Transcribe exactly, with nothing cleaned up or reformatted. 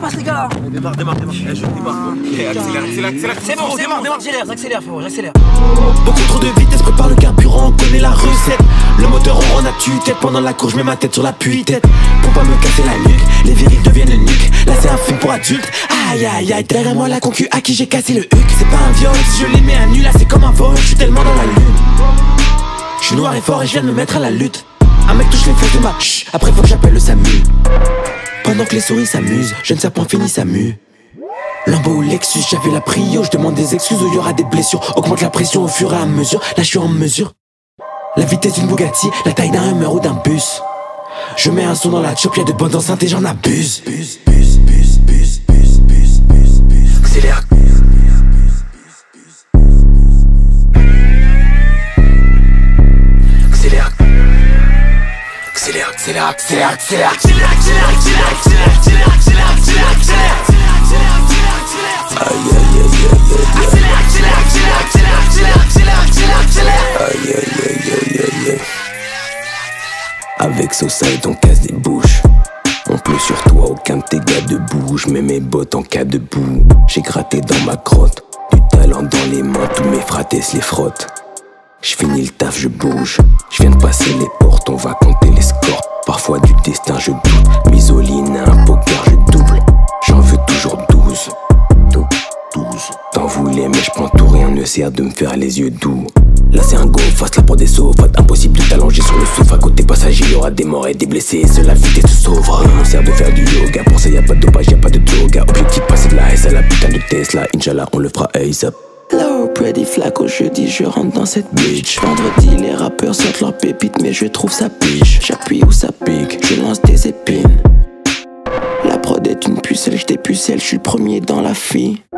passe les gars là. Démarre, démarre, démarre. Eh, je démarre. Eh, accélère, accélère, accélère. C'est bon, c'est bon, démarre, j'accélère, j'accélère frérot, j'accélère. Beaucoup trop de vitesse, prépare le carburant, on connaît la recette. Le moteur on rend à tue-tête, pendant la course je mets ma tête sur la pue-tête. Pour pas me casser la nuque, les virils deviennent nuques. Là c'est un film pour adultes, aïe aïe aïe. Derrière moi la concu à qui j'ai cassé le huc. C'est pas un viol, si je les mets à nu, là c'est comme un vol. Je suis tellement dans la lune. Je suis noir et fort et je viens de me mettre à la lutte. Un mec touche les fesses de ma chut, après faut que j'appelle le SAMU. Pendant que les souris s'amusent, jeune serpent fini sa mue. Lambo ou Lexus, j'avais la prio, je demande des excuses où il y aura des blessures. Augmente la pression au fur et à mesure, là je suis en mesure. La vitesse d'une Bugatti, la taille d'un Hummer ou d'un bus. Je mets un son dans la chop, y'a de bonnes enceintes et j'en abuse. Bus, bus, bus, bus, bus, bus, bus, bus. Accélère. Accélère. Accélère, accélère, accélère, accélère, accélère, accélère, accélère, accélère, accélère, accélère, accélère, accélère. Aïe aïe aïe aïe accélère, accélère, accélère, accélère, accélère, accélère, accélère. Aïe aïe aïe aïe aïe aïe. Avec Society on casse des bouches. On pleut sur toi, aucun de tes gars debout. Je mets mes bottes en cas de boue. J'ai gratté dans ma crotte, du talent dans les mains, tous mes fratés se les frottent. Je finis le taf, je bouge. Je viens de passer les portes, on va compter les scores. Parfois du destin je doute. Misoline à un poker je double. J'en veux toujours douze. douze. T'en voulais mais je prends tout, rien ne sert de me faire les yeux doux. Là c'est un go, face là pour des sauves. Impossible de t'allonger sur le sofa. Côté passager, y'aura des morts et des blessés. Seule la vitesse te sauvera. On sert de faire du yoga. Pour ça y'a pas de dopage, y'a pas de toga. Objectif passer de la S à la putain de Tesla. Inch'Allah on le fera ASAP. Hello, pretty flac, au jeudi je rentre dans cette bitch. Vendredi les rappeurs sortent leurs pépites mais je trouve ça piche. J'appuie où ça pique, je lance des épines. La prod est une pucelle, je dépucelle, je suis le premier dans la fille.